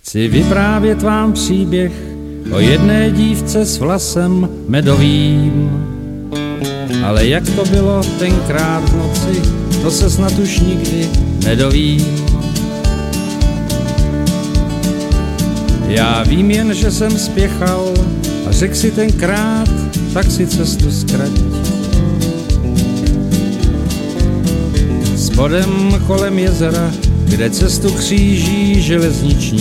Chci vyprávět vám příběh o jedné dívce s vlasem medovým. Ale jak to bylo tenkrát v noci, to se snad už nikdy nedovím. Já vím jen, že jsem spěchal a řekl si tenkrát, tak si cestu zkrať. Spodem kolem jezera, kde cestu kříží železniční